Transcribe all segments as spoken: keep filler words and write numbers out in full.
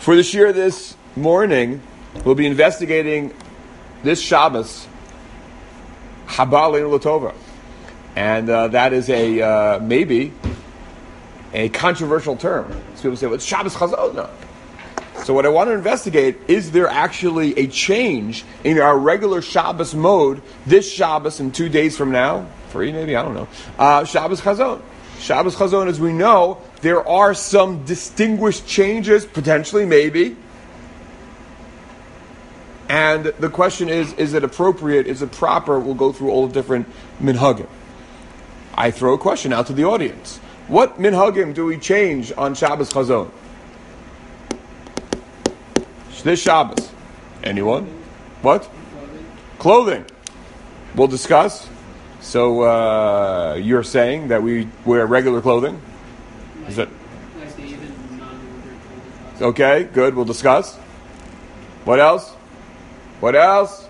For the shir this morning, we'll be investigating this Shabbos, Haba Aleinu L'Tova. And uh, that is a, uh, maybe, a controversial term. So people say, well, it's Shabbos Chazon. No. So what I want to investigate, is there actually a change in our regular Shabbos mode this Shabbos and two days from now? Three maybe, I don't know. Uh, Shabbos Chazon. Shabbos Chazon, as we know, there are some distinguished changes, potentially, maybe. And the question is, is it appropriate, is it proper? We'll go through all the different minhagim. I throw a question out to the audience. What minhagim do we change on Shabbos Chazon? This Shabbos. Anyone? What? Clothing. We'll discuss. So uh, you're saying that we wear regular clothing? Is it? Okay, good. We'll discuss. What else? What else?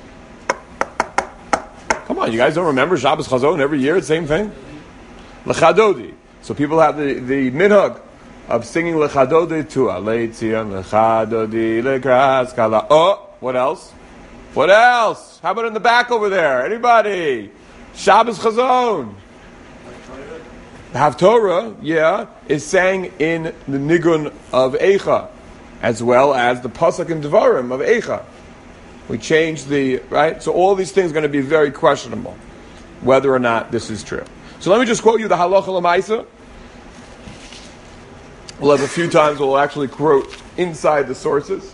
Come on, you guys don't remember Shabbos Chazon every year? The same thing? Lechadodi. So people have the, the minhag of singing Lechadodi to Aleitzion Lechadodi Lekras Kala. Oh, what else? What else? How about in the back over there? Anybody? Shabbos Chazon. The Haftorah, yeah, is sang in the Nigun of Eicha, as well as the Pasuk and Devarim of Eicha. We changed the, right? So all these things are going to be very questionable, whether or not this is true. So let me just quote you the Halacha L'Maisa. We'll have a few times we'll actually quote inside the sources.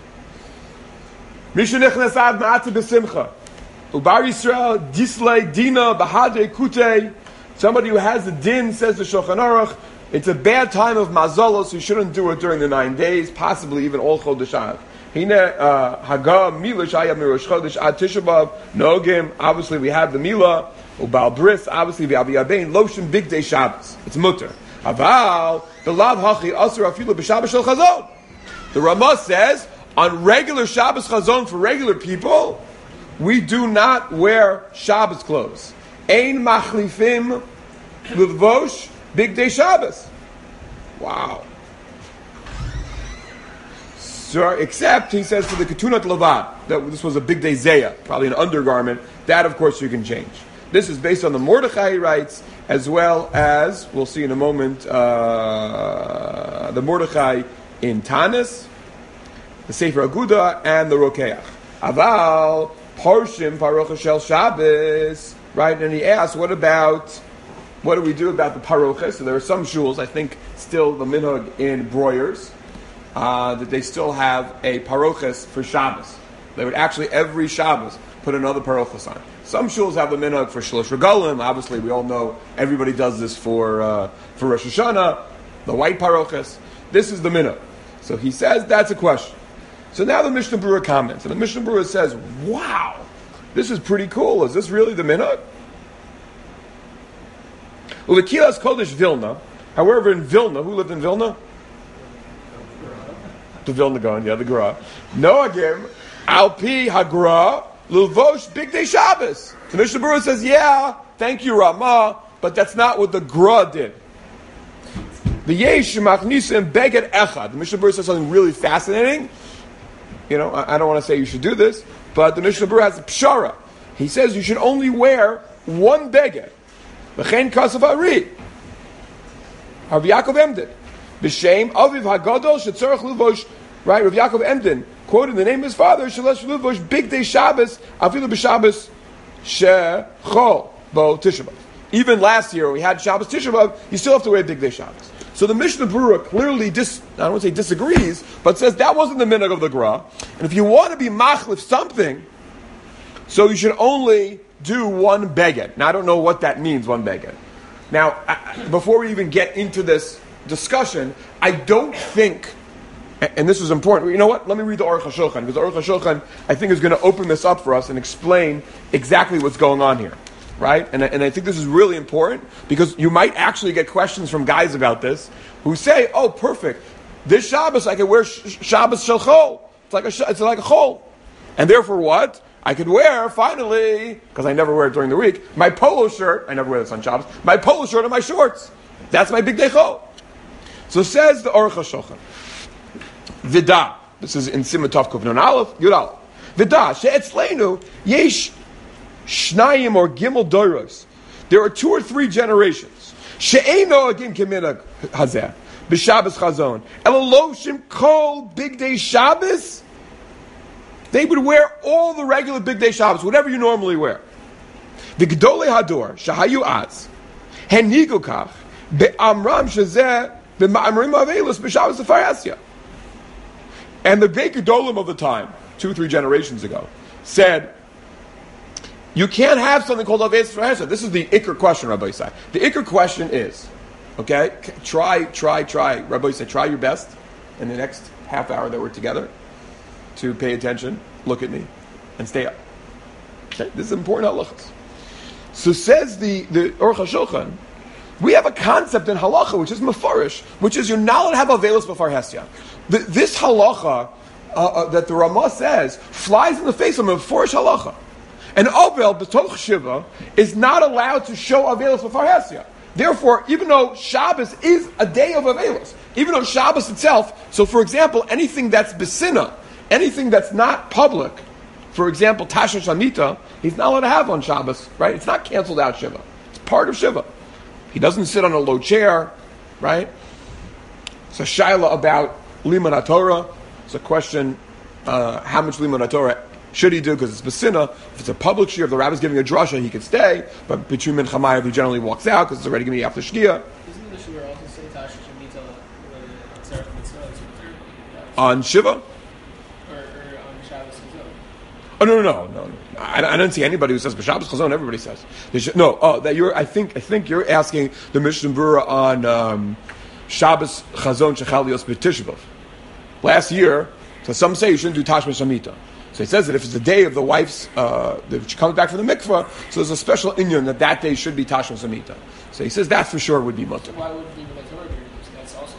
Misha nechnas ad ma'at b'simcha. Ubar Yisrael dislay dina bahade kute. Somebody who has the din, says the Shulchan Aruch, it's a bad time of mazalos, so you shouldn't do it during the nine days, possibly even all Chodesh Av. Hine haga mila shaya mirosh chodesh ad Tisha B'av nogim. Obviously, we have the mila ubal bris. Obviously, we have yabein lotion big day Shabbos. It's mutter. Aval the lav hachi asur afilu b'Shabbos shel Chazon. The Ramah says on regular Shabbos Chazon for regular people, we do not wear Shabbos clothes. Ein machlifim l'vosh big day Shabbos. Wow. So, except, he says, for the Ketunat Levad, that this was a big day Zeya, probably an undergarment, that of course you can change. This is based on the Mordechai rights, as well as, we'll see in a moment, uh, the Mordechai in Tanis, the Sefer Aguda, and the Rokeach. Aval, Parshim, Parocha Shel Shabbos, right? And he asks, what about, what do we do about the Parocha? So there are some shuls, I think, still the minhag in Broyers, Uh, that they still have a parochas for Shabbos. They would actually every Shabbos put another parochas on. Some shuls have the minhag for Shalosh Regalim. Obviously, we all know everybody does this for uh, for Rosh Hashanah, the white parochas. This is the minhag. So he says that's a question. So now the Mishnah Berurah comments, and the Mishnah Berurah says, "Wow, this is pretty cool. Is this really the minhag?" Well, the Kilas Kodesh Vilna. However, in Vilna, who lived in Vilna? The Vilna Gaon, yeah, the Gra. Noagim, Alpi Hagra, Lilvosh Big Day Shabbos. The Mishnah Berurah says, yeah, thank you, Ramah, but that's not what the Gra did. The Yesh Machnisim Beged Echad. The Mishnah Berurah says something really fascinating. You know, I, I don't want to say you should do this, but the Mishnah Berurah has a pshara. He says you should only wear one Beged. V'chein Kasav Ari. Rav Yaakov Emden. B'shem Aviv Hagadol Shetzorach Luvosh, right? Rav Yaakov Emden quoted the name of his father, Shalosh Luvosh, Big Day Shabbos, Afilu B'Shabbos Shechol Bo Tisha B'av. Even last year, when we had Shabbos Tisha B'av, you still have to wear Big Day Shabbos. So the Mishnah Berurah clearly, dis, I don't want to say disagrees, but says that wasn't the minhag of the Gra. And if you want to be machlif something, so you should only do one beged. Now, I don't know what that means, one beged. Now, before we even get into this discussion, I don't think, and this is important, you know what, let me read the Aruch HaShulchan, because the Aruch HaShulchan, I think, is going to open this up for us and explain exactly what's going on here, right? And, and I think this is really important, because you might actually get questions from guys about this, who say, oh, perfect, this Shabbos I can wear sh- Shabbos Shel Chol, it's like a, it's like a Chol, and therefore what? I could wear, finally, because I never wear it during the week, my polo shirt, I never wear this on Shabbos, my polo shirt and my shorts. That's my Big Day Chol. So says the Aruch HaShulchan, Vida. This is in Simatov Kufnon Aleph, Yud Aleph. Vida, she'etzleinu, yesh shnayim or gimel doros. There are two or three generations. She'eino agim keminag hazeh. B'Shabbos chazon. Eloloshim kol big day Shabbos. They would wear all the regular big day Shabbos, whatever you normally wear. The Gedolei Hador, shahayu az. Henigu kach. Be'amram shezeh. Be'ma'amrim avelus b'Shabbos Sefarasya. And the great Gedolim of the time, two or three generations ago, said, you can't have something called Avelus Sefarasya. This is the Iker question, Rabbi Yisai. The Iker question is, okay, try, try, try, Rabbi Yisai, try your best in the next half hour that we're together to pay attention, look at me, and stay up. Okay? This is important halachas. So says the, the Aruch HaShulchan, we have a concept in halacha, which is mefarish, which is you're not allowed to have Avelus b'far Hesya. The, this halacha uh, uh, that the Ramah says flies in the face of a mefarish halacha. An Avel b'toch Shiva is not allowed to show Avelus b'far Hesya. Therefore, even though Shabbos is a day of Avelus, even though Shabbos itself, so for example, anything that's besina, anything that's not public, for example, Tasha Shamita, he's not allowed to have on Shabbos, right? It's not canceled out Shiva. It's part of Shiva. He doesn't sit on a low chair, right? It's a shaila about Limud Torah. It's a question, uh, how much Limud Torah should he do? Because it's Basina. If it's a public shir, if the rabbi's giving a drasha, he could stay. But B'Trum and Chamayev, he generally walks out because it's already going to be after Shkia. Isn't the shir also say Tasha Shemitah on Tzarech Mitzvah? On Shiva? Or, or on Shabbos Chazon? Oh no no no no! no. I, I don't see anybody who says B'Shabbos Chazon. Everybody says should, no. Oh, that you're. I think I think you're asking the Mishnah Berurah on um, Shabbos Chazon Shechal Yos B'Tisha B'Av. Last year, so some say you shouldn't do Tashma Shamita. So it says that if it's the day of the wife's, uh, that she comes back from the mikvah, so there's a special inyan that that day should be Tashma Samita. So he says that for sure would be mutter. Why would it be the Torah? That's also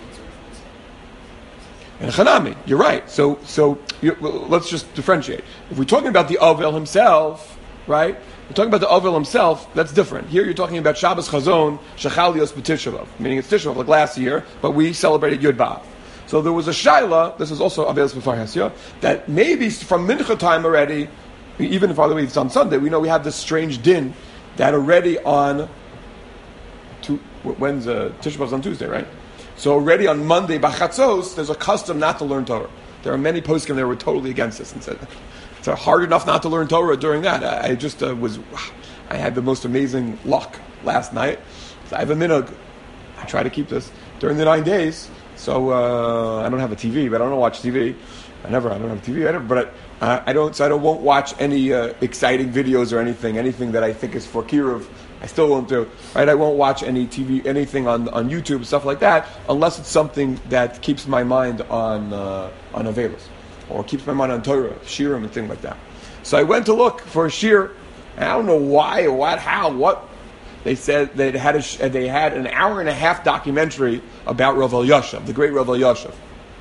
the And Chanami, you're right. So, so you, well, let's just differentiate. If we're talking about the Avel himself, right? We're talking about the Avel himself. That's different. Here you're talking about Shabbos Chazon Shechal Yos B'Tisha B'Av, meaning it's Tisha B'Av like last year, but we celebrated Yud B'Av. So there was a shaila. This is also Avelus b'far Hesya, that maybe from Mincha time already, even if by the way it's on Sunday, we know we have this strange din that already on. To, when's uh, Tisha B'Av's on Tuesday, right? So already on Monday, Bachatzos, there's a custom not to learn Torah. There are many poskim that were totally against this and said it's hard enough not to learn Torah during that. I, I just uh, was, I had the most amazing luck last night. So I have a minhag. I try to keep this during the nine days. So uh, I don't have a T V, but I don't watch T V. I never, I don't have a T V. I never, but I, uh, I don't. So I don't won't watch any uh, exciting videos or anything. Anything that I think is for Kiruv, I still won't do. Right? I won't watch any T V, anything on, on YouTube, stuff like that, unless it's something that keeps my mind on uh, on Avelus, or keeps my mind on Torah, Shirim, and things like that. So I went to look for a shir. I don't know why, or what, how, what. They said they had a, they had an hour and a half documentary about Rav Elyashiv, the great Rav Elyashiv,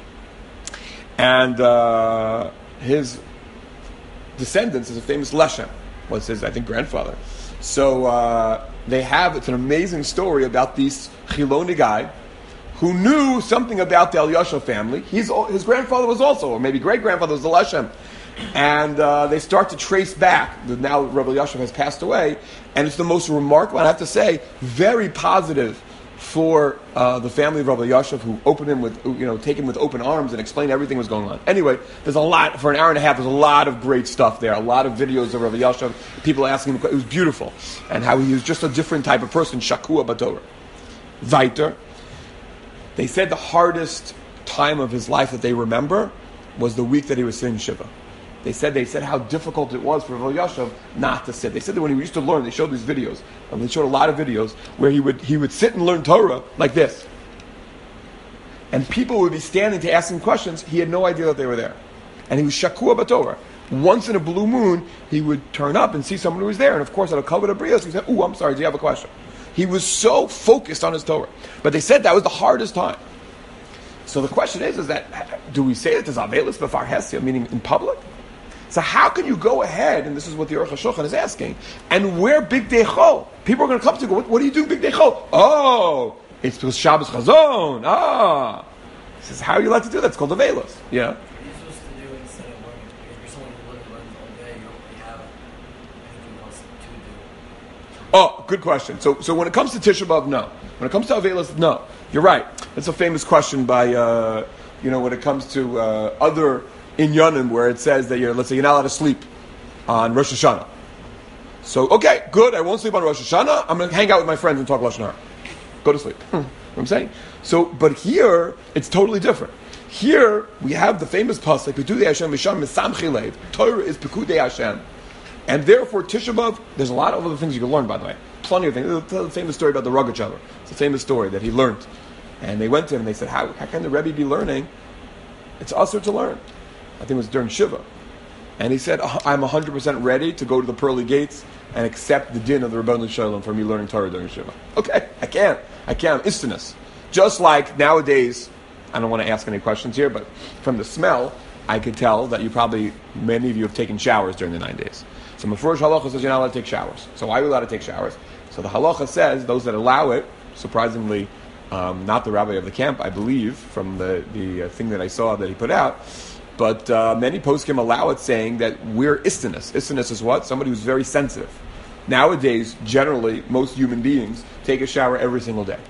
and uh, his descendants is a famous Leshem, was his I think grandfather. So uh, they have it's an amazing story about this Chiloni guy who knew something about the Elyashiv family. He's his grandfather was also, or maybe great grandfather was the Leshem. And uh, they start to trace back. Now Rav Elyashiv has passed away, and it's the most remarkable, I have to say, very positive for uh, the family of Rav Elyashiv, who opened him with, you know, take him with open arms and explain everything was going on. Anyway, there's a lot, for an hour and a half, there's a lot of great stuff there, a lot of videos of Rav Elyashiv, people asking him, it was beautiful, and how he was just a different type of person, Shakua Batorah. Weiter, they said the hardest time of his life that they remember was the week that he was sitting Shiva. They said they said how difficult it was for Rav Elyashiv not to sit. They said that when he used to learn, they showed these videos, and they showed a lot of videos where he would he would sit and learn Torah like this, and people would be standing to ask him questions. He had no idea that they were there, and he was shakua b'Torah. Once in a blue moon, he would turn up and see someone who was there, and of course, at a kavod abrios, he said, "Oh, I'm sorry, do you have a question?" He was so focused on his Torah, but they said that was the hardest time. So the question is: Is that do we say that there's avelus b'far Hesya, meaning in public? So how can you go ahead, and this is what the Aruch HaShulchan is asking, and wear Big Day Chol? People are going to come to you and go, what, what are you doing Big Day Chol? Oh, it's because Shabbos Chazon. Ah. He says, how are you allowed to do that? It's called Avelos. Yeah. What are you supposed to do instead of learning? Because if you're someone who lives learns all day, you don't really have anything else to do. Oh, good question. So, so when it comes to Tisha B'Av, no. When it comes to Avelos, no. You're right. That's a famous question by, uh, you know, when it comes to uh, other inyanim where it says that you're, let's say, you're not allowed to sleep on Rosh Hashanah. So, okay, good. I won't sleep on Rosh Hashanah. I'm going to hang out with my friends and talk Lashon Hara. Go to sleep. You know what I'm saying? So, but here it's totally different. Here we have the famous pasuk, Pekudei Hashem Misham Mesamchi Lev. Torah is Pekudei Hashem. And therefore, Tisha B'Av, there's a lot of other things you can learn, by the way. Plenty of things. There's a famous story about the Rogatchover. It's a famous story that he learned. And they went to him and they said, how, how can the Rebbe be learning? It's usher to learn. I think it was during Shiva. And he said, I'm one hundred percent ready to go to the pearly gates and accept the din of the Rebbeinu Shalom from me learning Torah during Shiva. Okay, I can't. I can't. Istinus. Just like nowadays, I don't want to ask any questions here, but from the smell, I could tell that you probably, many of you have taken showers during the nine days. So Mefurish Halacha says you're not allowed to take showers. So why are you allowed to take showers? So the Halacha says those that allow it, surprisingly, um, not the rabbi of the camp, I believe, from the, the uh, thing that I saw that he put out, but uh, many poskim allow it, saying that we're istinus. Istinus is what? Somebody who's very sensitive. Nowadays, generally, most human beings take a shower every single day.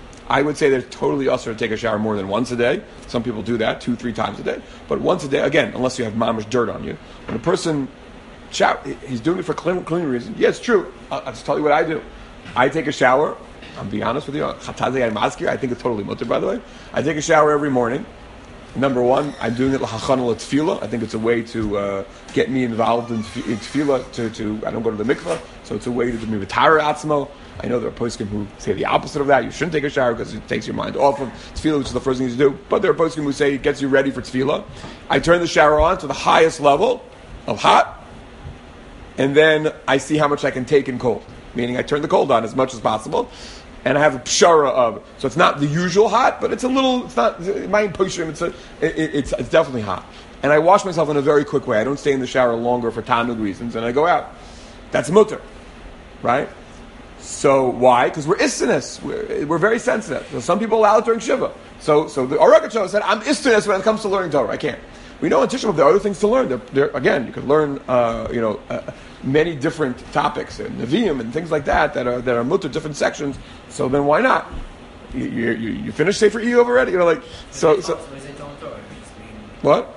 I would say they're totally usher to take a shower more than once a day. Some people do that two, three times a day. But once a day, again, unless you have mamish dirt on you. When a person, shower, he's doing it for clean, clean reasons. Yeah, it's true. I'll, I'll just tell you what I do. I take a shower. I'll be honest with you. I think it's totally mutter, by the way. I take a shower every morning. Number one, I'm doing it l'hachana l'tefillah. I think it's a way to uh, get me involved in, in tefillah. To, to I don't go to the mikvah, so it's a way to do me v'tara atzmo. I know there are poskim who say the opposite of that. You shouldn't take a shower because it takes your mind off of tefillah, which is the first thing you do. But there are poskim who say it gets you ready for tefillah. I turn the shower on to the highest level of hot, and then I see how much I can take in cold. Meaning I turn the cold on as much as possible. And I have a pshara of, so it's not the usual hot, but it's a little, it's not, my pushim, it's, a, it, it's it's definitely hot. And I wash myself in a very quick way. I don't stay in the shower longer for tanug reasons, and I go out. That's mutter, right? So why? Because we're istinus. We're, we're very sensitive. So some people allow it during Shiva. So so the Aruch said, I'm istinus when it comes to learning Torah. I can't. We know in Tisha B'Av there are other things to learn. There, there, again, you could learn, uh, you know, uh, many different topics, and Nevi'im and things like that that are that are mutter, different sections. So then why not? You you, you, you finished Sefer Eov already? You know, like so. so what?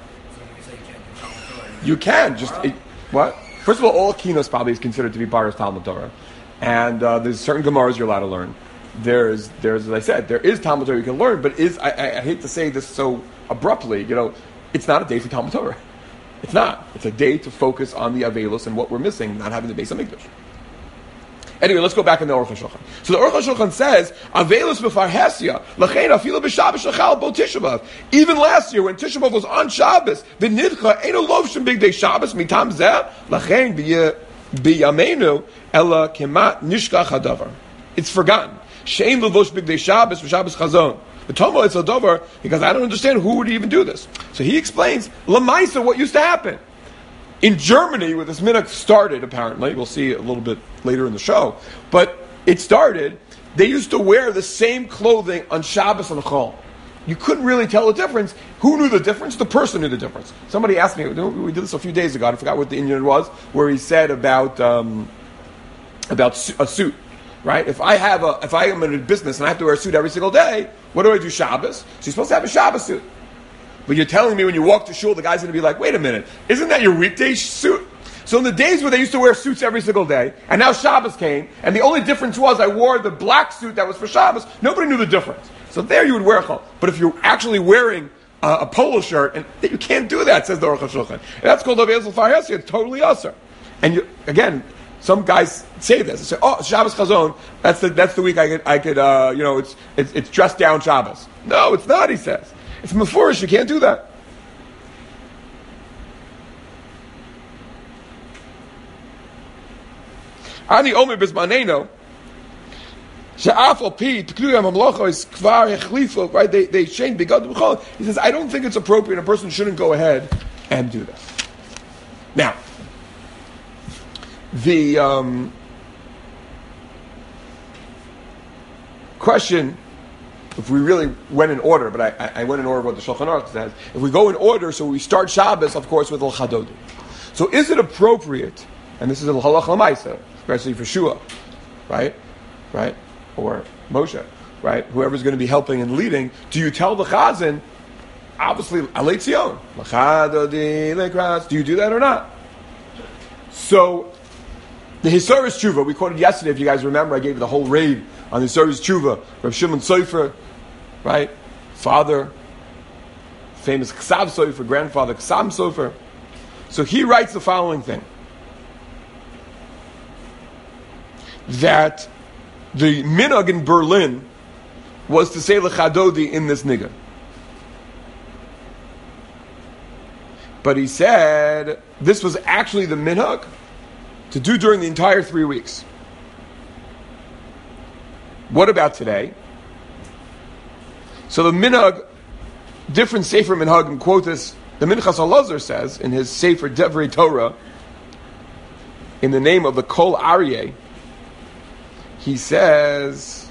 You can just it, what? First of all, all kinos probably is considered to be part of Talmud Torah, and uh, there's certain gemaras you're allowed to learn. There's there's as I said, there is Talmud Torah you can learn, but is I, I, I hate to say this so abruptly, you know, it's not a day for Talmud Torah. It's not. It's a day to focus on the Avelos and what we're missing, not having the Beis HaMikdash. Anyway, let's go back in the Aruch HaShulchan. So the Aruch HaShulchan says, Avelos b'farhesia, l'chein afilu b'Shabbos shachal bo Tisha B'Av. Even last year, when Tisha B'Av was on Shabbos, v'nidcha eino lovshin bigdei Shabbos mitam zeh, l'chein b'yameinu ela kemat nishkach hadavar. It's forgotten. She'ein levosh bigdei Shabbos v'Shabbos chazon. The Tomo it's a dover because I don't understand who would even do this. So he explains Lamaisa what used to happen in Germany, where this minhag started. Apparently, we'll see a little bit later in the show, but it started. They used to wear the same clothing on Shabbos and Chol. You couldn't really tell the difference. Who knew the difference? The person knew the difference. Somebody asked me. We did this a few days ago. I forgot what the Indian was, where he said about um, about a suit. Right? If I have a, if I am in a business and I have to wear a suit every single day, what do I do Shabbos? So you're supposed to have a Shabbos suit. But you're telling me when you walk to shul, the guy's going to be like, wait a minute, isn't that your weekday suit? So in the days where they used to wear suits every single day, and now Shabbos came, and the only difference was I wore the black suit that was for Shabbos, nobody knew the difference. So there you would wear a chol. But if you're actually wearing uh, a polo shirt, and you can't do that, says the Aruch HaShulchan. And that's called Avelos Farhesia. It's totally usher. And you, again, some guys say this. They say, "Oh, Shabbos Chazon. That's the that's the week I could I could uh, you know it's it's it's dressed down Shabbos." No, it's not. He says it's mefurish. You can't do that. Ani Omer Bismaneno. She'afal pi t'kluyam hamlocha is kvar hechlifo. Right? They they change begad b'chol. He says, I don't think it's appropriate. A person shouldn't go ahead and do this. Now. The um, question if we really went in order, but I, I went in order what the Shulchan Aruch says. If we go in order, so we start Shabbos, of course, with L'chadodi. So is it appropriate, and this is a halach l'maisa, especially for Shua, right? Right? Or Moshe, right? Whoever's going to be helping and leading, do you tell the Chazan, obviously, Alei Tzion, L'chadodi, L'kras, do you do that or not? So, the Hisaris Tshuva, we quoted yesterday, if you guys remember, I gave you the whole raid on the Hisaris Tshuva, Rav Shimon Sofer, right? Father, famous Ksav Sofer, grandfather Ksam Sofer. So he writes the following thing, that the minhag in Berlin was to say L'chadodi in this nigga. But he said this was actually the minhag to do during the entire three weeks. What about today? So the minhag, different Sefer minhag, and quote this, the Minchas HaLazar says in his Sefer Devrei Torah, in the name of the Kol Aryeh, he says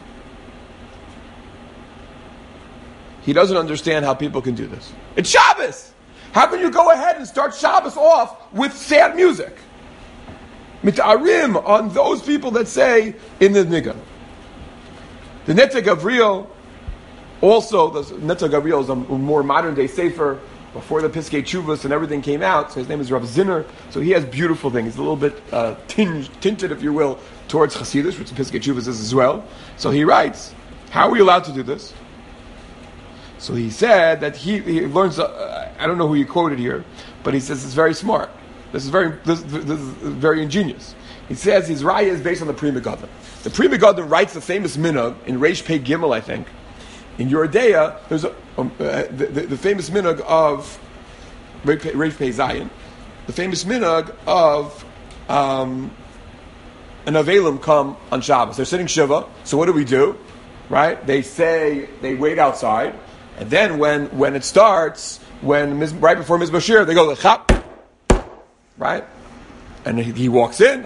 he doesn't understand how people can do this. It's Shabbos! How can you go ahead and start Shabbos off with sad music? Mit'arim on those people that say in the nigga. The Netzach Gavriel, also, the Netzach Gavriel is a more modern day sefer, before the Piskei Tshuvos and everything came out, so his name is Rav Zinner, so he has beautiful things. He's a little bit uh, tinged, tinted, if you will, towards Chassidus, which the Piskei Tshuvos is as well. So he writes, how are we allowed to do this? So he said that he, he learns, uh, I don't know who he quoted here, but he says it's very smart. This is very this, this is very ingenious. He says his raya is based on the Pri Megadim. The Pri Megadim writes the famous minhag in Reish Pei Gimel, I think. In Yeridea, there's a, um, uh, the, the, the famous minhag of Reish Pei Zayin, the famous minhag of um, an Avelim come on Shabbos. They're sitting Shiva, so what do we do? Right? They say, they wait outside, and then when, when it starts, when right before Mizbah Shir, they go, Chap, right? And he, he walks in,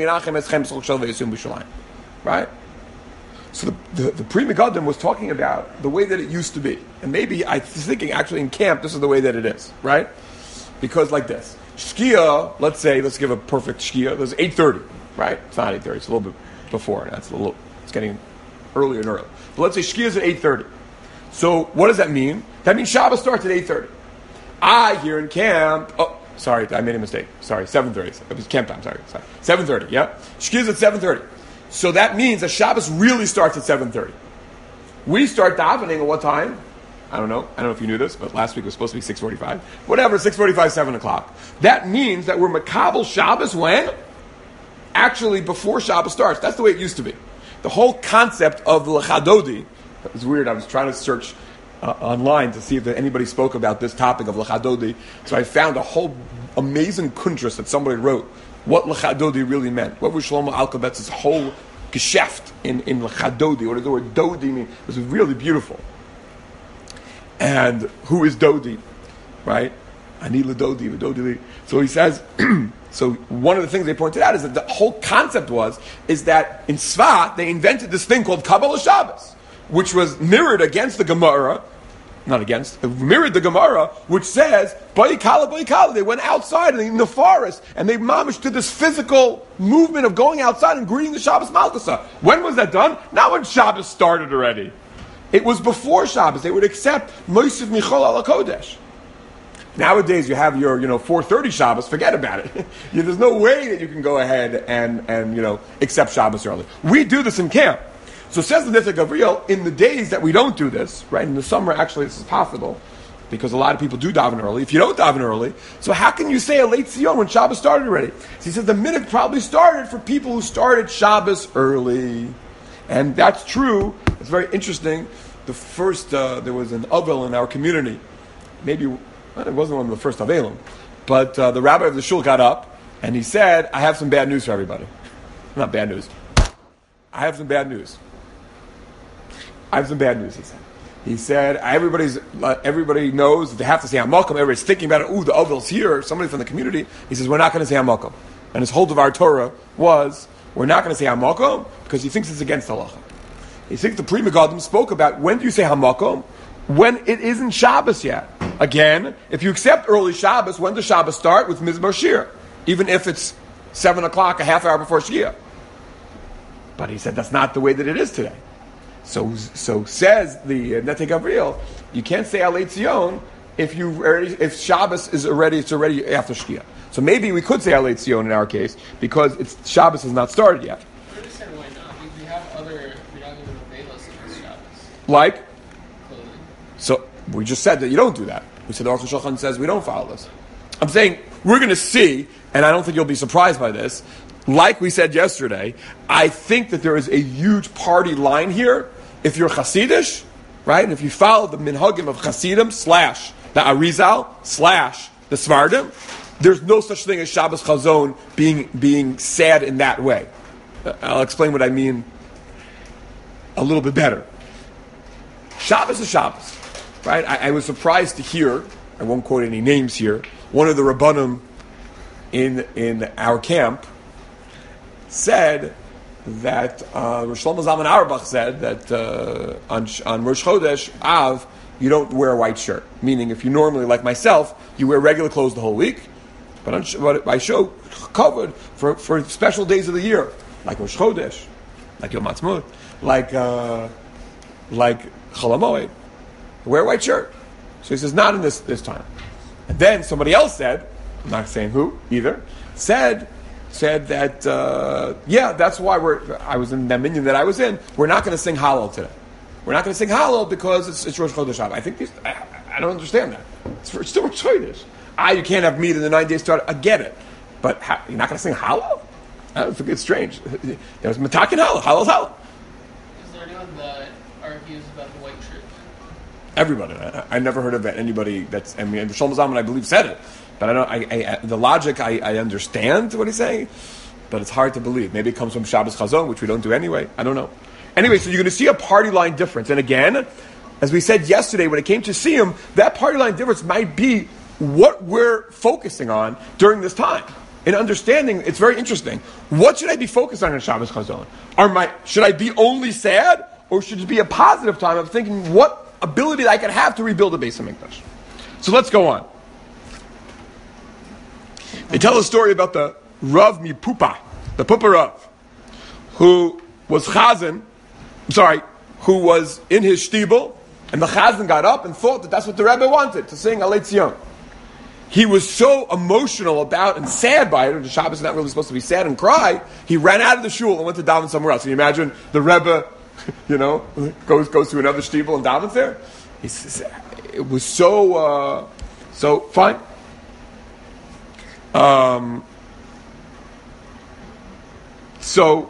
right? So the, the, the Pri Megadim was talking about the way that it used to be. And maybe I was thinking actually in camp, this is the way that it is, right? Because like this. Shkia, let's say, let's give a perfect Shkia. It was eight thirty, right? It's not eight thirty, it's a little bit before. That's a little, it's getting earlier and earlier. But let's say Shkia is at eight thirty. So what does that mean? That means Shabbos starts at eight thirty. I, here in camp, oh, sorry, I made a mistake. Sorry, seven thirty. It was camp time, sorry. sorry. seven thirty, yeah? Shkia is at seven thirty. So that means that Shabbos really starts at seven thirty. We start davening at what time? I don't know. I don't know if you knew this, but last week was supposed to be six forty-five. Whatever, six forty-five, seven o'clock. That means that we're Makabel Shabbos when? Actually, before Shabbos starts. That's the way it used to be. The whole concept of L'chadodi, it was weird. I was trying to search uh, online to see if anybody spoke about this topic of L'chadodi. So I found a whole amazing kuntras that somebody wrote. What L'chadodi really meant. What was Shlomo Alkabetz's whole geschäft in, in L'chadodi? What does the word Dodi mean? It was really beautiful. And who is Dodi? Right? Ani L'Dodi, L'Dodi. So he says, so one of the things they pointed out is that the whole concept was, is that in Tzfat, they invented this thing called Kabbalah Shabbos, which was mirrored against the Gemara, not against, mirrored the Gemara, which says, Bayikala, Bayikala, they went outside in the forest, and they mamish did this physical movement of going outside and greeting the Shabbos Malkusa. When was that done? Not when Shabbos started already. It was before Shabbos. They would accept Moisiv Michol ala Kodesh. Nowadays, you have your, you know, four thirty Shabbos, forget about it. There's no way that you can go ahead and, and, you know, accept Shabbos early. We do this in camp. So says the Netzach Gavriel, in the days that we don't do this, right, in the summer actually this is possible, because a lot of people do daven early. If you don't daven early, so how can you say a late Sion when Shabbos started already? So he says the minhag probably started for people who started Shabbos early. And that's true. It's very interesting. The first, uh, there was an Avel in our community. Maybe, well, it wasn't one of the first Avelim, but uh, the rabbi of the shul got up and he said, I have some bad news for everybody. Not bad news. I have some bad news. I have some bad news, he said. He said, everybody's, uh, everybody knows that they have to say Hamalkum. Everybody's thinking about it. Ooh, the Ovel's here. Somebody from the community. He says, we're not going to say Hamalkum. And his whole of our Torah was, we're not going to say Hamalkum because he thinks it's against halacha. He thinks the Pri Megadim spoke about when do you say Hamakom? When it isn't Shabbos yet. Again, if you accept early Shabbos, when does Shabbos start? With Mizmor Shir. Even if it's seven o'clock, a half hour before Shia. But he said that's not the way that it is today. So, so says the uh, Nete Gabriel, you can't say Alei Tzion if you already, if Shabbos is already, it's already after Shkia. So maybe we could say Alei Tzion in our case because it's Shabbos has not started yet. I understand why not. We have other, we don't even obey us against Shabbos. Like? Clothing. So we just said that you don't do that. We said the Aruch HaShulchan says we don't follow this. I'm saying we're going to see, and I don't think you'll be surprised by this. Like we said yesterday, I think that there is a huge party line here. If you're Hasidish, right, and if you follow the minhagim of Hasidim slash the Arizal slash the Svardim, there's no such thing as Shabbos Chazon being being sad in that way. I'll explain what I mean a little bit better. Shabbos is Shabbos, right? I, I was surprised to hear, I won't quote any names here, one of the Rabbanim in in our camp said that uh, Rosh Shlomo Zalman Auerbach said that uh, on, on Rosh Chodesh Av you don't wear a white shirt. Meaning, if you normally, like myself, you wear regular clothes the whole week, but, on, but I show covered for, for special days of the year, like Rosh Chodesh, like Yom Ha'atzmaut, like uh, like Chol HaMoed, wear a white shirt. So he says, not in this this time. And then somebody else said, I'm not saying who either, said. said that, uh, yeah, that's why we're, I was in that minion that I was in, we're not going to sing Hallel today. We're not going to sing Hallel because it's, it's Rosh Chodesh Av. I think these, I, I don't understand that. It's, it's still Rosh Chodesh. Ah, you can't have meat in the nine days start. I get it. But how, you're not going to sing Hallel? I don't think it's strange. There was Matakin Hallel. Hallel's Hallel. Is there anyone that argues about the white shirt? Everybody. I, I never heard of anybody that's, I mean, Shlomo Zalman, I believe, said it. But I don't. I, I, the logic, I, I understand what he's saying, but it's hard to believe. Maybe it comes from Shabbos Chazon, which we don't do anyway. I don't know. Anyway, so you're going to see a party line difference. And again, as we said yesterday, when it came to Siyum, that party line difference might be what we're focusing on during this time. In understanding, it's very interesting. What should I be focused on in Shabbos Chazon? Are my should I be only sad, or should it be a positive time of thinking what ability I could have to rebuild the Beis Hamikdash? So let's go on. They tell a story about the Rav Mipupa, the Pupa Rav, who was Chazan, sorry, who was in his shtibel, and the Chazan got up and thought that that's what the Rebbe wanted, to sing Alei Tzion. He was so emotional about and sad by it, and the Shabbos is not really supposed to be sad and cry, he ran out of the shul and went to daven somewhere else. Can you imagine the Rebbe, you know, goes goes to another shtibel and davens there? He says, it was so, uh, so, fine. Um, so,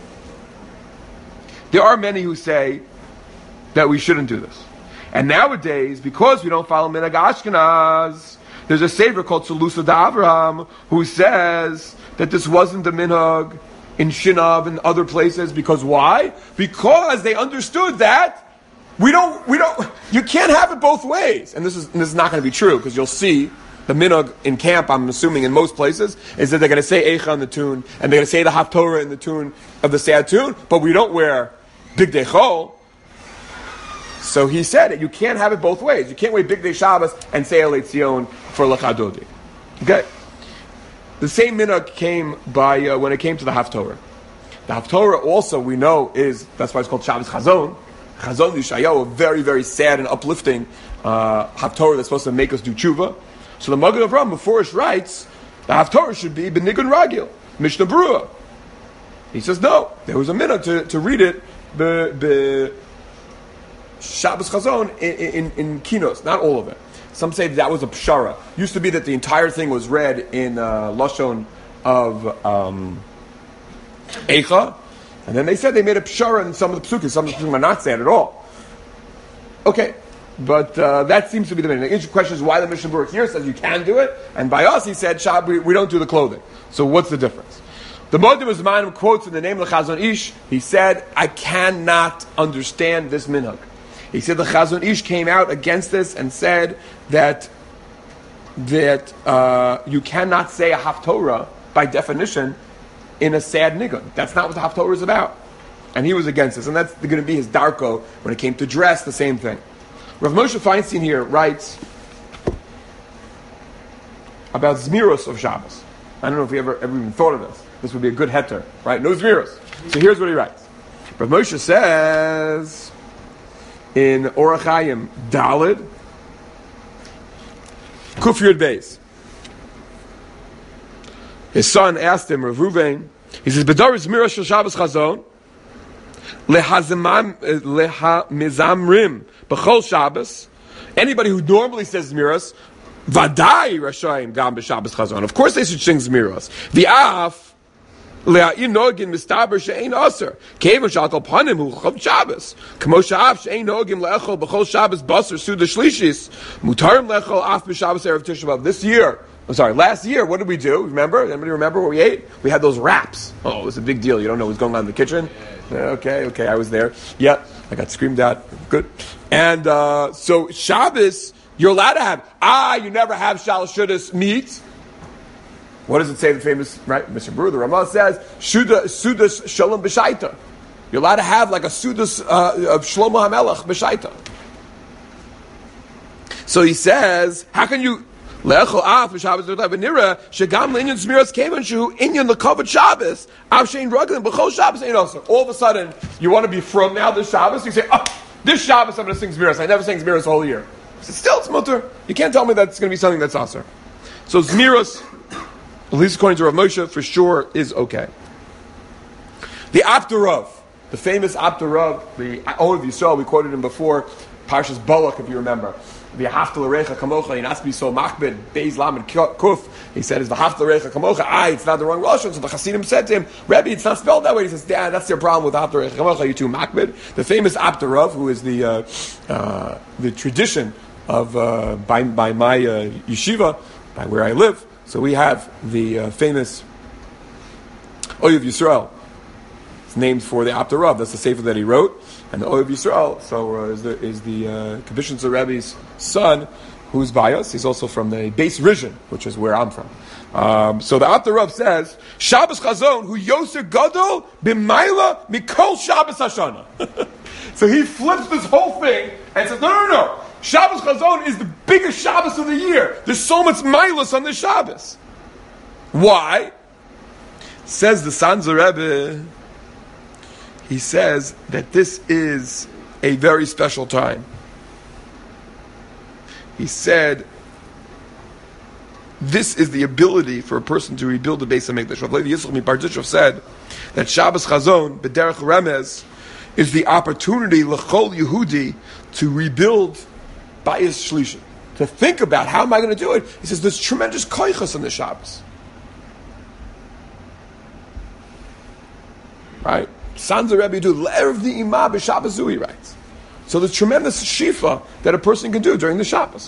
there are many who say that we shouldn't do this. And nowadays, because we don't follow Minhag Ashkenaz, there's a savior called Salusa D'Avraham who says that this wasn't the Minhag in Shinav and other places. Because why? Because they understood that we don't, we don't, you can't have it both ways. And this is, and this is not going to be true, because you'll see the minhag in camp, I'm assuming in most places, is that they're going to say Eicha in the tune, and they're going to say the Haftorah in the tune of the sad tune, but we don't wear Big Day Chol. So he said it, you can't have it both ways. You can't wear Big Day Shabbos and say Alei Tzion for Lachadodi. Okay? The same minhag came by, uh, when it came to the Haftorah. The Haftorah also, we know, is, that's why it's called Shabbos Chazon. Chazon Yishayahu, a very, very sad and uplifting uh, Haftorah that's supposed to make us do tshuva. So the Magen Avraham Meforish writes, the Haftorah should be B'nigun Ragil, Mishnah Berurah. He says, no, there was a minhag to, to read it be, be Shabbos Chazon in, in, in Kinos, not all of it. Some say that was a pshara. Used to be that the entire thing was read in uh, Lashon of um, Eicha, and then they said they made a pshara in some of the psukim. Some of the psukim are not sad at all. Okay. But uh, that seems to be the main. The interesting question is why the Mishnah Berurah here says you can do it, and by us he said, Shab, we, we don't do the clothing. So what's the difference? The Modim Zemanim quotes in the name of the Chazon Ish, he said, I cannot understand this minhag. He said the Chazon Ish came out against this and said that that uh, you cannot say a Haftorah by definition in a sad nigun. That's not what the Haftorah is about. And he was against this. And that's going to be his darko when it came to dress, the same thing. Rav Moshe Feinstein here writes about Zmiros of Shabbos. I don't know if we ever, ever even thought of this. This would be a good heter, right? No Zmiros. So here's what he writes. Rav Moshe says in Orach Chaim Daled, Kuf Yud Beis. His son asked him, Rav Ruvain, he says, Bedar Zmiros Shel Shabbos Chazon, Lehamizamrim B'chol Shabbos. Anybody who normally says Zmiros, Vadai Rashayim Gam B'Shabbos Chazon. Of course they should sing Zmiros. V'af Le'a'in Nogin Mistaber She'ein Aser. Kevon Shakal Panim Hu Chav Shabbos. Kamo Sha'af She'ein Nogin Le'echol B'chol Shabbos Basar Suda Shlishis. Mutarim Le'echol Af B'Shabbos Erev Tisha B'Av. This year, I'm sorry, last year, what did we do? Remember? Anybody remember what we ate? We had those wraps. Oh, it was a big deal. You don't know what's going on in the kitchen? Okay, okay, I was there. Yeah, I got screamed at. Good. And uh, so Shabbos, you're allowed to have. Ah, you never have Shal Shudas meat. What does it say? The famous, right? Mister Brewer, the Ramah says, Shuda, Sudas Shalom B'Shaita. You're allowed to have like a Sudas uh, of Shlomo HaMelech B'Shaita. So he says, how can you... Le'echol af b'Shabbos v'nira shegam le'inyan zmiras kevan shehu inyan l'kavod Shabbos av shein raglim b'chol Shabbos ain't also. All of a sudden, you want to be from now this Shabbos. You say, oh, this Shabbos I'm going to sing zmiras. I never sang zmiras the whole year. I said, still, it's mutter. You can't tell me that it's going to be something that's aser. So zmiras, at least according to Rav Moshe, for sure is okay. The Apterav, the famous Apterav, the Ohev Yisrael, we quoted him before, Parshas Balak, if you remember. V'hafta l'recha kamocha, he has to be so machbid, beis lam and kuf. He said, "Is v'hafta l'recha kamocha?" Ah, it's not the wrong Lashon. So the Hasidim said to him, "Rebbe, it's not spelled that way." He says, "Dad, that's your problem with v'hafta l'recha kamocha. You too machbid." The famous Apterav, who is the uh, uh, the tradition of uh, by by my uh, yeshiva, by where I live. So we have the uh, famous Ohev Yisrael. It's named for the Apterav. That's the sefer that he wrote. And the Ohev Yisrael, so uh, is the, is the uh, Kabishon Rebbe's son, who's by us. He's also from the Beis Rishon, which is where I'm from. Um, so the Apterav says, Shabbos Chazon, hu Yoser Gadol b'mayla mikol Shabbos Hashana. So he flips this whole thing and says, no, no, no. Shabbos Chazon is the biggest Shabbos of the year. There's so much milas on this Shabbos. Why? Says the Sanzer Rebbe, he says that this is a very special time. He said, this is the ability for a person to rebuild the Beis HaMikdash. Rav Levi Yitzchak Miparditchev said that Shabbos Chazon, B'derech Remez, is the opportunity, L'chol Yehudi, to rebuild Bayis Shlishi. To think about, how am I going to do it? He says, there's tremendous koichas in the Shabbos. Right? Sanzer Rebbe do l'erev the imah b'Shabbos Zui, writes. So there's tremendous shifa that a person can do during the Shabbos.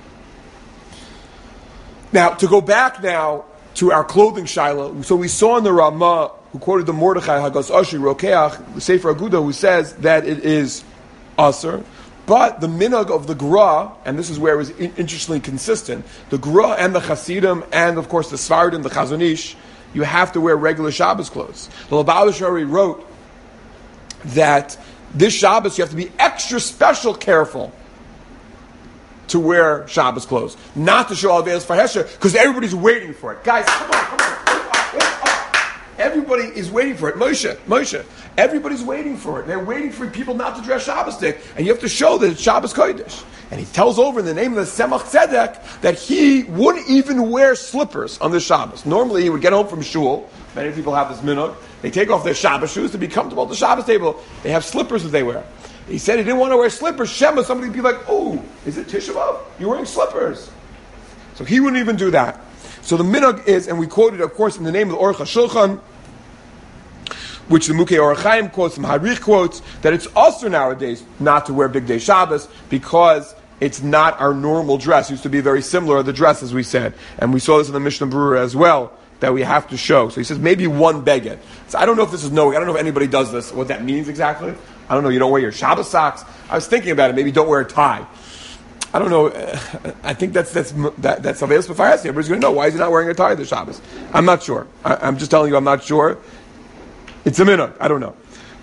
Now, to go back now to our clothing shaila, so we saw in the Ramah, who quoted the Mordechai Hagas Ashri Rokeach, the Sefer Aguda, who says that it is aser, but the minhag of the Gra, and this is where it was interestingly consistent, the Gra and the Hasidim, and of course the Svardim, the Chazon Ish, you have to wear regular Shabbos clothes. The Lubavitcher wrote that this Shabbos you have to be extra special careful to wear Shabbos clothes, not to show Avelis Fahesha, because everybody's waiting for it. Guys, come on, come on. Everybody is waiting for it. Moshe, Moshe, everybody's waiting for it. They're waiting for people not to dress Shabbos day, and you have to show that it's Shabbos Kodesh. And he tells over in the name of the Tzemach Tzedek that he wouldn't even wear slippers on the Shabbos. Normally, he would get home from shul. Many people have this minhag. They take off their Shabbos shoes to be comfortable at the Shabbos table. They have slippers that they wear. He said he didn't want to wear slippers. Shema, somebody would be like, "Oh, is it Tisha B'Av? You're wearing slippers." So he wouldn't even do that. So the minhag is, and we quoted, of course, in the name of the Aruch HaShulchan, which the Mukei Orach Chaim quotes, the Maharich quotes, that it's also nowadays not to wear Big Day Shabbos because it's not our normal dress. It used to be very similar to the dress, as we said. And we saw this in the Mishnah Berurah as well, that we have to show. So he says maybe one beged. So I don't know if this is no, I don't know if anybody does this, what that means exactly. I don't know, you don't wear your Shabbos socks. I was thinking about it, maybe don't wear a tie. I don't know, I think that's that's that, that's Avelis B'Faresi. Everybody's going to know, why is he not wearing a tie this Shabbos? I'm not sure. I, I'm just telling you I'm not sure. It's a minhag. I don't know.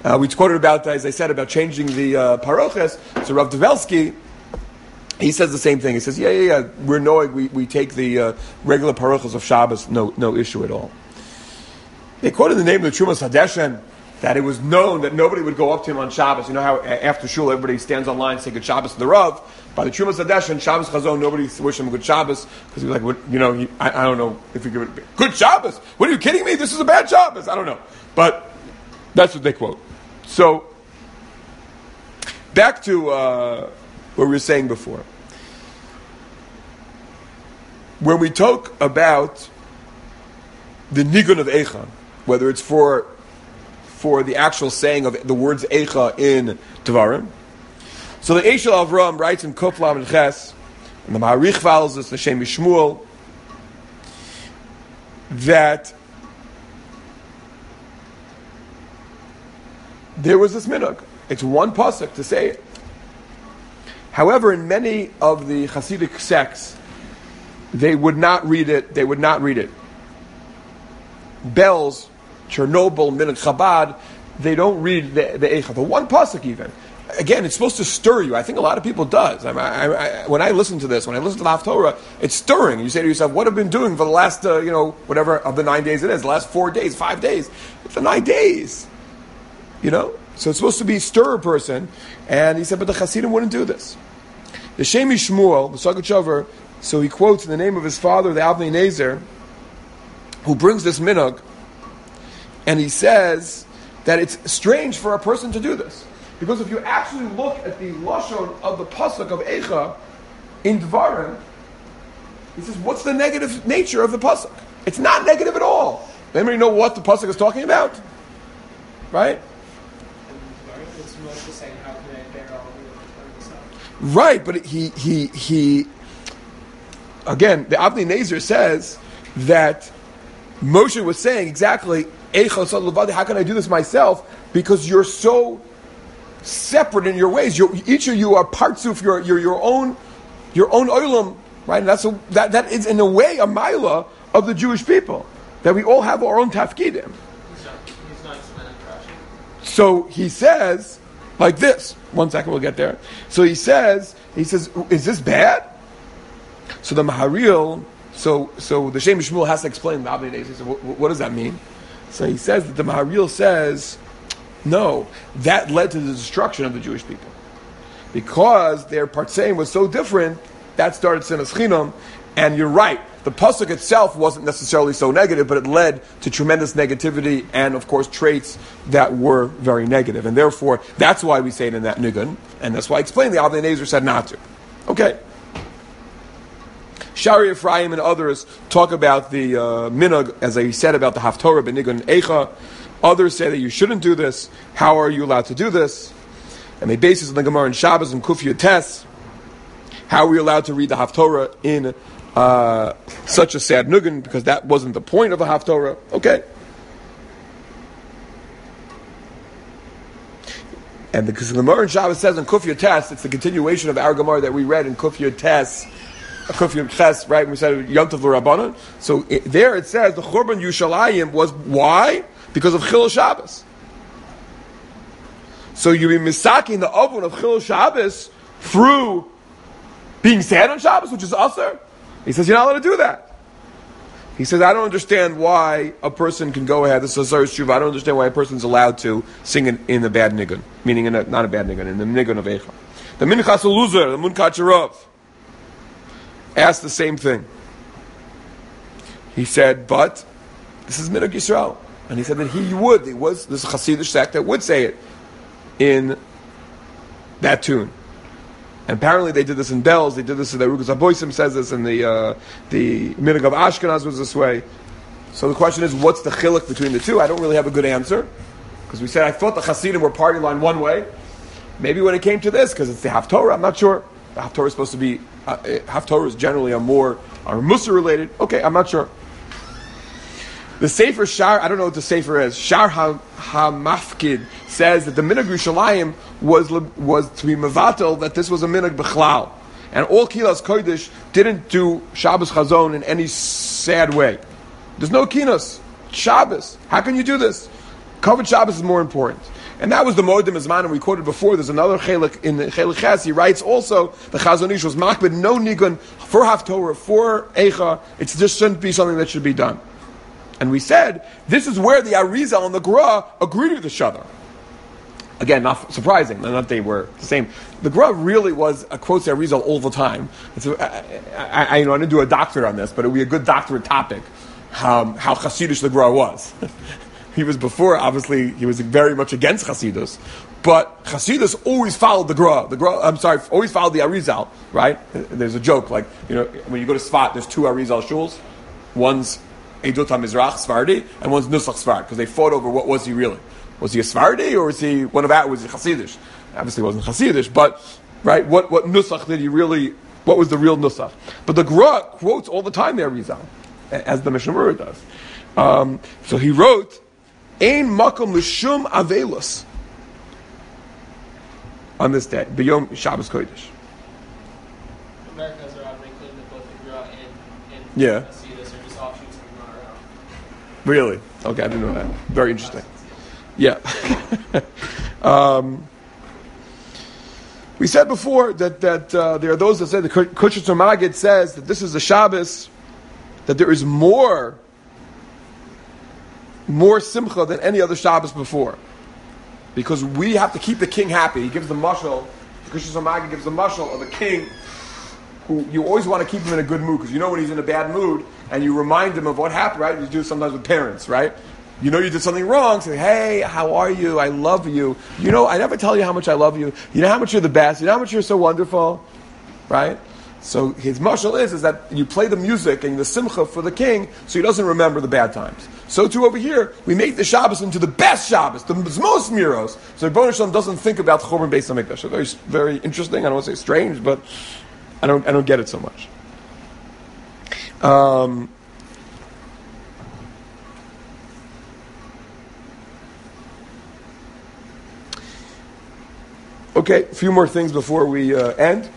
Uh, we quoted about, as I said, about changing the uh, paroches. So Rav Dvelsky, he says the same thing. He says, yeah, yeah, yeah, we're knowing, we, we take the uh, regular paroches of Shabbos, no no issue at all. They quoted the name of the Trumas Hadeshen, that it was known that nobody would go up to him on Shabbos. You know how after shul everybody stands online and say good Shabbos to the Rav? By the Trumas Hadeshen, Shabbos Chazon, nobody wished him a good Shabbos, because he was like, what, you know, he, I, I don't know if he could, good Shabbos? What are you kidding me? This is a bad Shabbos. I don't know. But that's what they quote. So, back to uh, what we were saying before. When we talk about the nigun of Eicha, whether it's for for the actual saying of the words Eicha in Devarim, so the Eshel Avram writes in Kuf Lamed Ches, and the Maharich follows this, the Shem Shmuel, that there was this minhag. It's one pasuk to say it. However, in many of the Hasidic sects, they would not read it. They would not read it. Bells, Chernobyl, Minhag Chabad, they don't read the, the Eicha. The one pasuk even. Again, it's supposed to stir you. I think a lot of people does. I, I, I, when I listen to this, when I listen to the Haftorah, it's stirring. You say to yourself, what have I been doing for the last, uh, you know, whatever of the nine days it is, the last four days, five days. It's the nine days. You know? So it's supposed to be stir a person. And he said, but the Hasidim wouldn't do this. The Shemi Shmuel, the Sagat Shover, so he quotes in the name of his father, the Avnei Nezer, who brings this minhag, and he says that it's strange for a person to do this. Because if you actually look at the lashon of the pasuk of Eicha in Dvarim, he says, what's the negative nature of the pasuk? It's not negative at all. Anybody know what the pasuk is talking about? Right? Right, but he he he again, the Avnei Nezer says that Moshe was saying exactly, how can I do this myself? Because you're so separate in your ways. You're, each of you are partsuf, you're, you're your own your own oilam, right? And that's a, that that is in a way a maila of the Jewish people, that we all have our own tafkidim. So he says like this. One second, we'll get there. So he says, he says, is this bad? So the Maharil, so so the Shem Shmuel has to explain the Avnei Nezer. He says, what, what does that mean? So he says that the Maharil says, no, that led to the destruction of the Jewish people. Because their Partseim was so different, that started Sinas Chinam, and you're right, the Pasuk itself wasn't necessarily so negative, but it led to tremendous negativity and, of course, traits that were very negative. And therefore, that's why we say it in that Nigun, and that's why I explained the Avnei Nezer said not to. Okay. Shari Ephraim and others talk about the uh, minhag, as I said about the Haftorah, B'nigun Eicha. Others say that you shouldn't do this. How are you allowed to do this? And they base this on the Gemara in Shabbos and Kuf Yotes. How are we allowed to read the Haftorah in uh, such a sad nugan? Because that wasn't the point of the Haftorah. Okay. And because the Gemara in Shabbos says in Kuf Yotes, it's the continuation of our Gemara that we read in Kuf Yotes. Kuf Yotes, right? We said Yom Tov L'Rabbanan. So it, there it says the Churban Yushalayim was why? Because of Chilul Shabbos. So you be misaking the oven of Chilul Shabbos through being sad on Shabbos, which is usher. He says you're not allowed to do that. He says I don't understand why a person can go ahead. This is Azar Shuva. I don't understand why a person's allowed to sing in, in the bad nigun, meaning in a, not a bad nigun, in the nigun of Eicha. The Minchas Loser, the Munkat Sharov, asked the same thing. He said, but this is Minhag Yisrael. And he said that he would. It was this Hasidic sect that would say it in that tune. And apparently they did this in Bells. They did this in the Rugas Aboisim says this, and the uh, the Minhag of Ashkenaz was this way. So the question is, what's the chiluk between the two? I don't really have a good answer, because we said I thought the Hasidim were party line one way. Maybe when it came to this, because it's the Haftorah, I'm not sure. The Haftorah is supposed to be uh, Haftorah is generally a more are Mussar related. Okay, I'm not sure. The Sefer Shar, I don't know what the Sefer is. Shar HaMafkid says that the Minhag Yerushalayim was was to be mevatel, that this was a Minhag Bechlal. And all Kilas Kodesh didn't do Shabbos Chazon in any sad way. There's no Kinas. Shabbos. How can you do this? Covered Shabbos is more important. And that was the Moedim Azmanim we quoted before. There's another Chelik in Chelik Ches. He writes also, the Chazon Ish was makbid, no nigun, for Haftorah, for Eicha. It just shouldn't be something that should be done. And we said, this is where the Arizal and the Gra agreed with each other. Again, not surprising, not that they were the same. The Gra really was, uh, quotes the Arizal all the time. And so, I, I, I, you know, I didn't do a doctorate on this, but it would be a good doctorate topic, um, how Hasidish the Gra was. He was before, obviously, he was very much against Hasidus, but Hasidus always followed the Gra. The Gra, I'm sorry, always followed the Arizal, right? There's a joke, like, you know, when you go to Sfat, there's two Arizal shuls. One's Eidot HaMizrach, Sfardi, and one's Nusach Sfard, because they fought over what was he really. Was he a Sfardi, or was he one of that? Was he Hasidish? Obviously, he wasn't Hasidish, but right, what what Nusach did he really? What was the real Nusach? But the Gra quotes all the time the Arizal, as the Mishnah Berurah does. Um, so he wrote, "Ein makom l'shum avelus." On this day, b'yom Shabbos Kodesh. Americans are out making both the Gra and and Yeah. Hasidus are just offshoots of the Gra around. Really? Okay, I didn't know that. Very interesting. Yeah. um, we said before that that uh, there are those that say the Kushitz Magid says that this is the Shabbos, that there is more, more simcha than any other Shabbos before, because we have to keep the king happy. He gives the mashal. The Kushitz Magid gives the mashal of a king who you always want to keep him in a good mood, because you know when he's in a bad mood, and you remind him of what happened. Right? You do it sometimes with parents, right? You know you did something wrong, say, hey, how are you? I love you. You know, I never tell you how much I love you. You know how much you're the best. You know how much you're so wonderful. Right? So his mashal is, is that you play the music and the simcha for the king so he doesn't remember the bad times. So too over here, we make the Shabbos into the best Shabbos, the most miros. So Rebbeinu Shalom doesn't think about Churban Beis HaMikdash. So very, very interesting. I don't want to say strange, but I don't, I don't get it so much. Um... Okay, a few more things before we uh, end.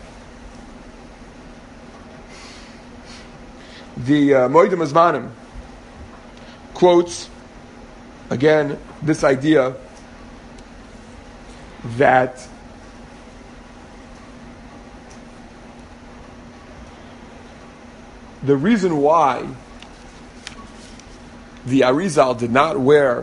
The uh, Moedim Azmanim quotes, again, this idea that the reason why the Arizal did not wear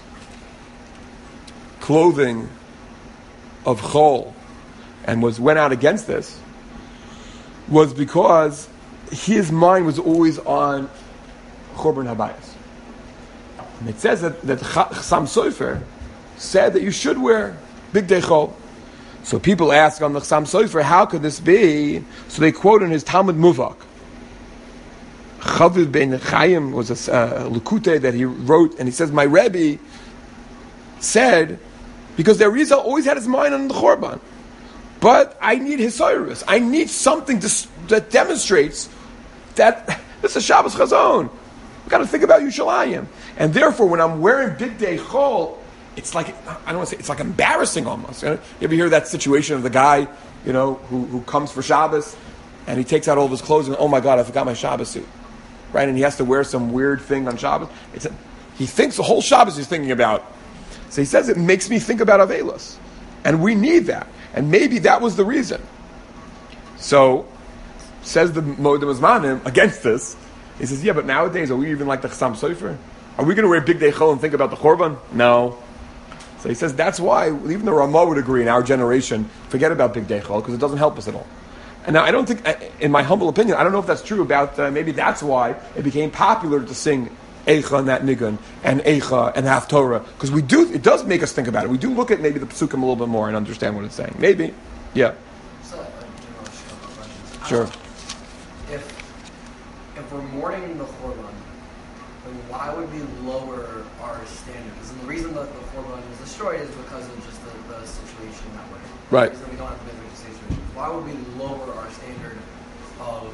clothing of Chol and was went out against this was because his mind was always on Churban Habayis. And it says that, that Chassam Sofer said that you should wear Bigdei Chol. So people ask on the Chassam Sofer, how could this be? So they quote in his Talmud Muvak. Chaviv ben Chaim was a uh, Lukute that he wrote, and he says, my Rebbe said, because the Arizal always had his mind on the Chorban. But I need Hisoyrus. I need something to, that demonstrates that this is Shabbos Chazon. We've got to think about Yushalayim. And therefore, when I'm wearing Bigdei Chol, it's like, I don't want to say, it's like embarrassing almost. You know? You ever hear that situation of the guy, you know, who, who comes for Shabbos, and he takes out all of his clothes, and oh my God, I forgot my Shabbos suit. Right? And he has to wear some weird thing on Shabbos. It's a, he thinks the whole Shabbos he's thinking about. So he says it makes me think about Avelos. And we need that. And maybe that was the reason. So, says the Moedim Azmanim against this, he says, yeah, but nowadays, are we even like the Chassam Sofer? Are we going to wear Bigdei Chol and think about the Chorban? No. So he says, that's why, even the Ramah would agree in our generation, forget about Bigdei Chol, because it doesn't help us at all. And now, I don't think, in my humble opinion, I don't know if that's true about, uh, maybe that's why it became popular to sing Eicha and that Nigun, and Eicha and Haftorah, because we do, it does make us think about it. We do look at maybe the Pesukim a little bit more and understand what it's saying. Maybe. Yeah. So, uh, general questions. Sure. If, if we're mourning the Chorban, then why would we lower our standard? Because the reason that the Chorban was destroyed is because of just the, the situation that way. Right. The reason we don't have the biblical situation. Why would we lower our standard of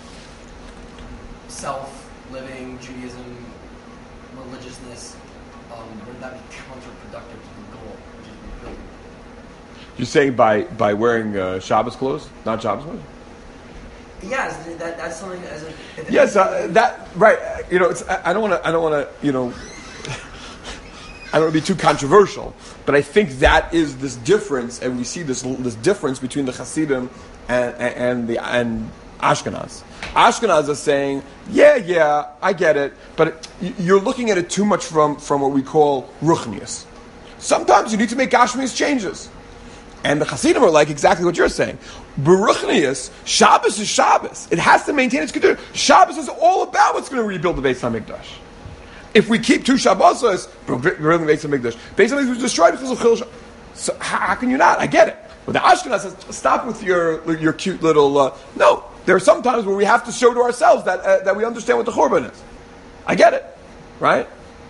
self-living, Judaism, religiousness? Um, would that be counterproductive to the goal, which is really? You're saying by, by wearing uh, Shabbos clothes, not Shabbos clothes? Yes, that, that's something as a. Yes, uh, that right. You know, it's I, I don't want to. I don't want to. You know, I don't want to be too controversial, but I think that is this difference, and we see this this difference between the Hasidim and, and, and the and Ashkenaz. Ashkenaz are saying, yeah, yeah, I get it, but it, you're looking at it too much from, from what we call ruchnius. Sometimes you need to make Gashmius changes. And the Hasidim are like exactly what you're saying. Beruchnius, Shabbos is Shabbos. It has to maintain its kedusha. Shabbos is all about what's going to rebuild the Beis HaMikdash. If we keep two Shabbosos, rebuilding the Beis HaMikdash, Beis HaMikdash was destroyed because of Chil Shabbos. So how, how can you not? I get it. But the Ashkenaz says, stop with your your cute little... Uh, no, there are some times where we have to show to ourselves that uh, that we understand what the Churban is. I get it. Right?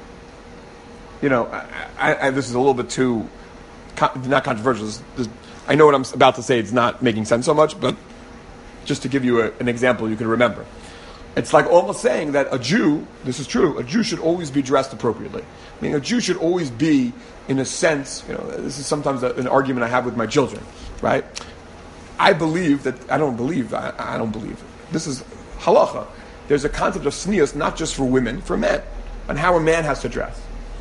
You know, I, I, I, this is a little bit too... not controversial. This, this, I know what I'm about to say. It's not making sense so much, but just to give you a, an example you can remember. It's like almost saying that a Jew, this is true, a Jew should always be dressed appropriately. I mean, a Jew should always be, in a sense, you know, this is sometimes a, an argument I have with my children, right? I believe that, I don't believe, I, I don't believe. This is halacha. There's a concept of sneas not just for women, for men, and how a man has to dress.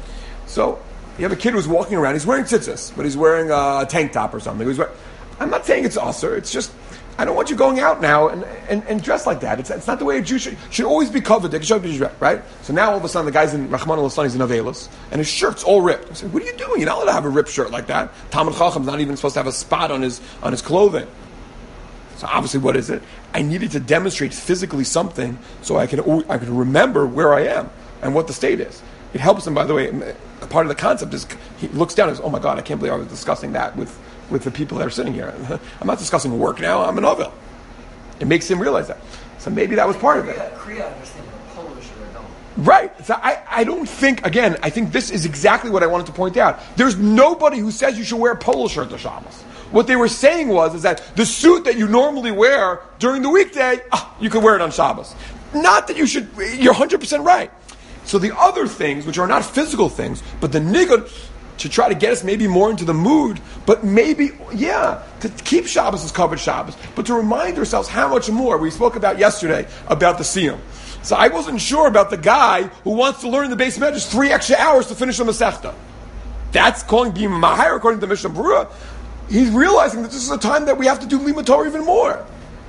So, you have a kid who's walking around, he's wearing tzitzis, but he's wearing a tank top or something. He's wearing, I'm not saying it's usher, it's just, I don't want you going out now and, and, and dressed like that. It's, it's not the way a Jew should, should always be covered, right? So now all of a sudden the guy's in, Rahman al-Hassan, he's in Avelis, and his shirt's all ripped. I say, what are you doing? You're not allowed to have a ripped shirt like that. Talmud Chacham's not even supposed to have a spot on his on his clothing. So obviously what is it? I needed to demonstrate physically something so I can, I can remember where I am and what the state is. It helps him, by the way, a part of the concept is he looks down and says, oh my God, I can't believe I was discussing that with, with the people that are sitting here. I'm not discussing work now, I'm an Ovel. It makes him realize that. So maybe that was part of it. Kriya understand the Polish or don't. Right. So I, I don't think, again, I think this is exactly what I wanted to point out. There's nobody who says you should wear a polo shirt to Shabbos. What they were saying was is that the suit that you normally wear during the weekday, ah, you can wear it on Shabbos. Not that you should, you're one hundred percent right. So the other things, which are not physical things, but the nigun, to try to get us maybe more into the mood, but maybe, yeah, to keep Shabbos as covered Shabbos, but to remind ourselves how much more. We spoke about yesterday about the Siyum. So I wasn't sure about the guy who wants to learn the base measures three extra hours to finish the Masechta. That's calling being Mahir according to Mishnah Berurah. He's realizing that this is a time that we have to do Limud Torah even more.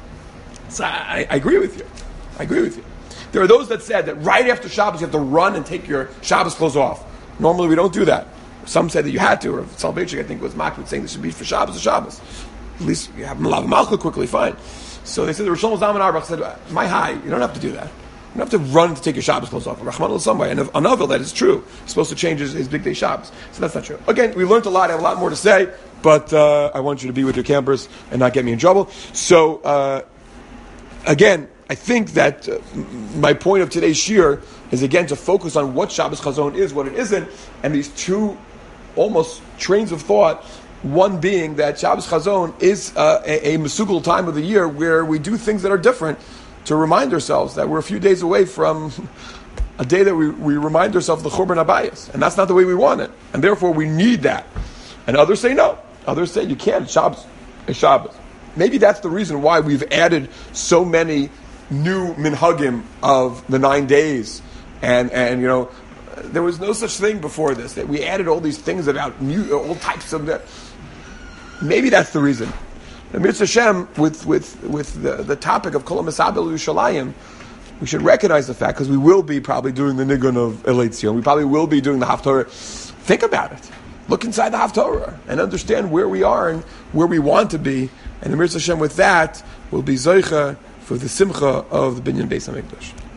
So I, I agree with you. I agree with you. There are those that said that right after Shabbos you have to run and take your Shabbos clothes off. Normally we don't do that. Some said that you had to, or Salvation, I think, was Makbid saying this should be for Shabbos or Shabbos. At least you have Malav Malchut quickly, fine. So they said, the Rosh Zalman Auerbach said, my high, you don't have to do that. You don't have to run to take your Shabbos clothes off. Rahman al-Samway, and on Ovel, that is true. He's supposed to change his, his big day Shabbos. So that's not true. Again, we learned a lot. I have a lot more to say, but uh, I want you to be with your campers and not get me in trouble. So, uh, again, I think that uh, my point of today's shir is again to focus on what Shabbos Chazon is, what it isn't, and these two almost trains of thought. One being that Shabbos Chazon is uh, a, a mesugul time of the year where we do things that are different to remind ourselves that we're a few days away from a day that we, we remind ourselves of the Churban Abayis, and that's not the way we want it, and therefore we need that. And others say no. Others say you can't. Shabbos is Shabbos. Maybe that's the reason why we've added so many new minhagim of the nine days, and and you know there was no such thing before this. That we added all these things about new, all types of that. Maybe that's the reason. The Mitzvah Hashem with with with the, the topic of Kol HaMesabel Yerushalayim, we should recognize the fact because we will be probably doing the nigun of Elei Tzion. We probably will be doing the Haftorah. Think about it. Look inside the Haftorah and understand where we are and where we want to be. And the Mitzvah Hashem with that will be Zoicha for the simcha of the Binyan Beis HaMikdash.